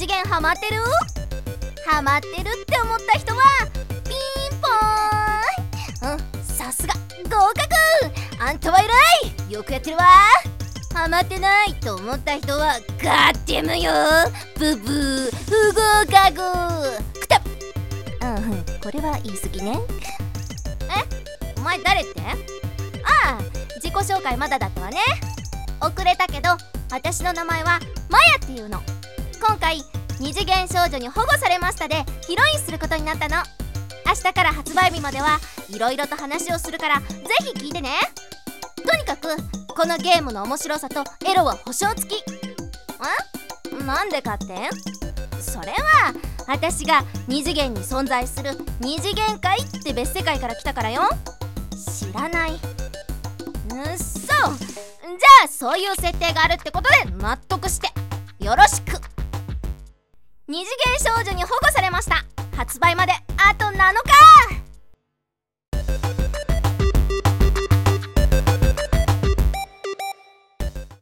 次元ハマってる？ハマってるって思った人はピンポーン。さすが合格。あんたは偉い、よくやってるわ。ハマってないと思った人はガッテムよ。ブブー不合格。くたっ。これは言い過ぎね。お前誰って？ああ、自己紹介まだだったわね。遅れたけど私の名前はマヤっていうの。今回二次元少女に保護されましたでヒロインすることになったの。明日から発売日まではいろいろと話をするからぜひ聞いてね。とにかくこのゲームの面白さとエロは保証付き。なんでかって？それは私が二次元に存在する二次元界って別世界から来たからよ。知らない？そう。じゃあそういう設定があるってことで納得してよろしく。二次元少女に保護されました。発売まであと7日。